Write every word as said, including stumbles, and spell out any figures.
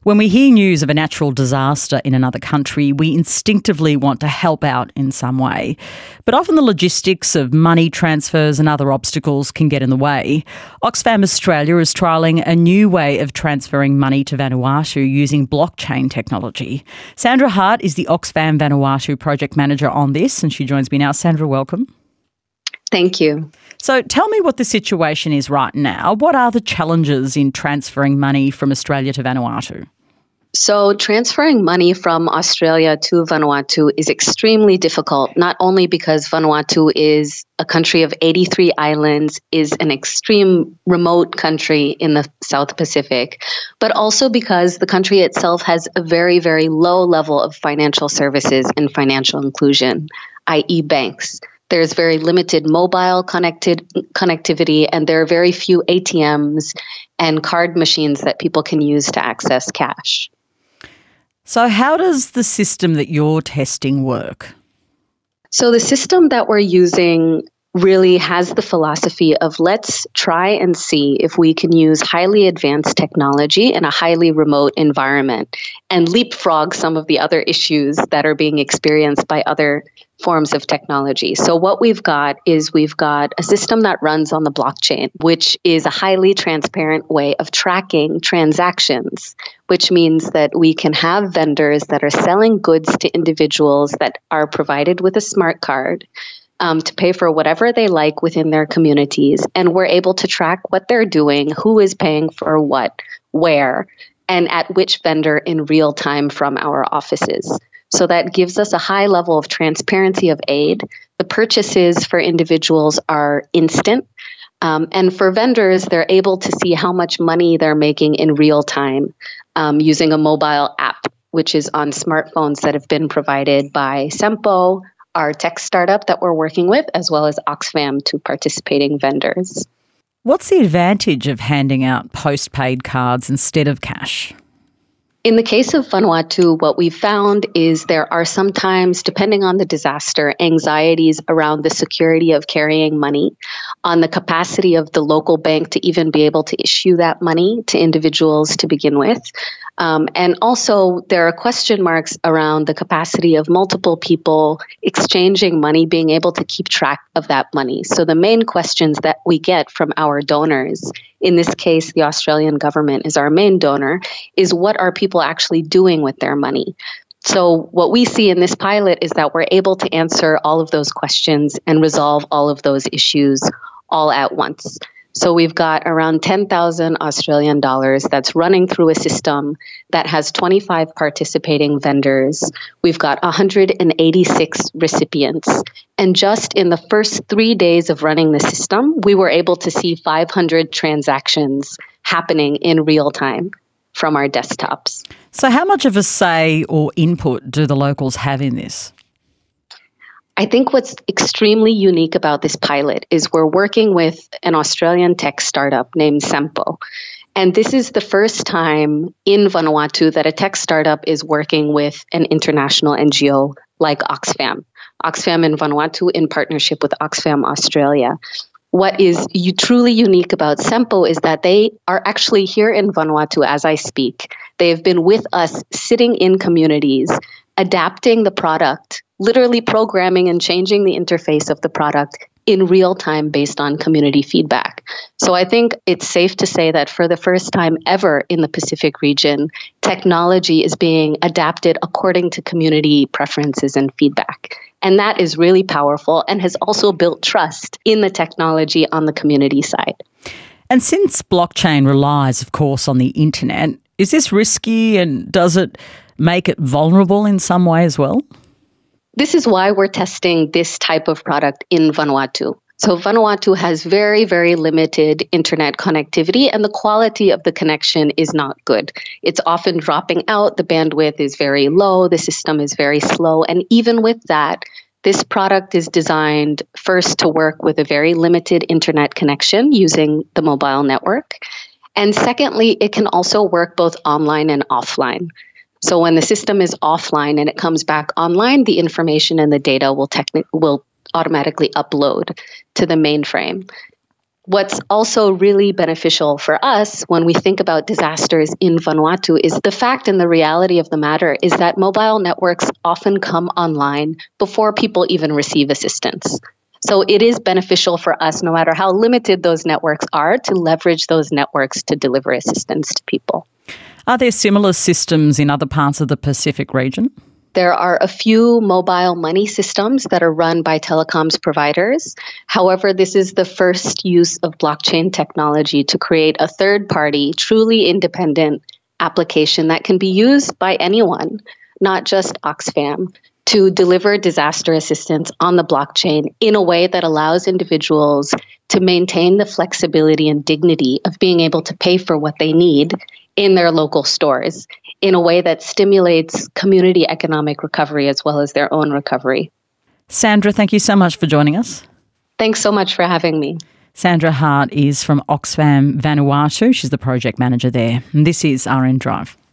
When we hear news of a natural disaster in another country, we instinctively want to help out in some way. But often the logistics of money transfers and other obstacles can get in the way. Oxfam Australia is trialling a new way of transferring money to Vanuatu using blockchain technology. Sandra Hart is the Oxfam Vanuatu project manager on this, and she joins me now. Sandra, welcome. Thank you. So tell me what the situation is right now. What are the challenges in transferring money from Australia to Vanuatu? So transferring money from Australia to Vanuatu is extremely difficult, not only because Vanuatu is a country of eighty-three islands, is an extreme remote country in the South Pacific, but also because the country itself has a very, very low level of financial services and financial inclusion, that is banks. There's very limited mobile connected connectivity, and there are very few A T Ms and card machines that people can use to access cash. So how does the system that you're testing work? So the system that we're using really has the philosophy of let's try and see if we can use highly advanced technology in a highly remote environment and leapfrog some of the other issues that are being experienced by other forms of technology. So what we've got is we've got a system that runs on the blockchain, which is a highly transparent way of tracking transactions, which means that we can have vendors that are selling goods to individuals that are provided with a smart card um, to pay for whatever they like within their communities. And we're able to track what they're doing, who is paying for what, where, and at which vendor in real time from our offices. So that gives us a high level of transparency of aid. The purchases for individuals are instant. Um, and for vendors, they're able to see how much money they're making in real time um, using a mobile app, which is on smartphones that have been provided by Sempo, our tech startup that we're working with, as well as Oxfam to participating vendors. What's the advantage of handing out postpaid cards instead of cash? In the case of Vanuatu, what we've found is there are sometimes, depending on the disaster, anxieties around the security of carrying money, on the capacity of the local bank to even be able to issue that money to individuals to begin with. Um, and also, there are question marks around the capacity of multiple people exchanging money, being able to keep track of that money. So the main questions that we get from our donors, in this case, the Australian government is our main donor, is what are people actually doing with their money? So what we see in this pilot is that we're able to answer all of those questions and resolve all of those issues all at once. So we've got around ten thousand Australian dollars that's running through a system that has twenty-five participating vendors. We've got one hundred eighty-six recipients. And just in the first three days of running the system, we were able to see five hundred transactions happening in real time from our desktops. So how much of a say or input do the locals have in this? I think what's extremely unique about this pilot is we're working with an Australian tech startup named Sempo. And this is the first time in Vanuatu that a tech startup is working with an international N G O like Oxfam. Oxfam in Vanuatu in partnership with Oxfam Australia. What is u- truly unique about Sempo is that they are actually here in Vanuatu as I speak. They have been with us sitting in communities, adapting the product, literally programming and changing the interface of the product in real time based on community feedback. So I think it's safe to say that for the first time ever in the Pacific region, technology is being adapted according to community preferences and feedback. And that is really powerful and has also built trust in the technology on the community side. And since blockchain relies, of course, on the internet, is this risky and does it make it vulnerable in some way as well? This is why we're testing this type of product in Vanuatu. So Vanuatu has very, very limited internet connectivity, and the quality of the connection is not good. It's often dropping out, the bandwidth is very low, the system is very slow, and even with that, this product is designed first to work with a very limited internet connection using the mobile network. And secondly, it can also work both online and offline. So when the system is offline and it comes back online, the information and the data will techni- will automatically upload to the mainframe. What's also really beneficial for us when we think about disasters in Vanuatu is the fact and the reality of the matter is that mobile networks often come online before people even receive assistance. So it is beneficial for us, no matter how limited those networks are, to leverage those networks to deliver assistance to people. Are there similar systems in other parts of the Pacific region? There are a few mobile money systems that are run by telecoms providers. However, this is the first use of blockchain technology to create a third-party, truly independent application that can be used by anyone, not just Oxfam, to deliver disaster assistance on the blockchain in a way that allows individuals to maintain the flexibility and dignity of being able to pay for what they need in their local stores in a way that stimulates community economic recovery as well as their own recovery. Sandra, thank you so much for joining us. Thanks so much for having me. Sandra Hart is from Oxfam Vanuatu. She's the project manager there. And this is R N Drive.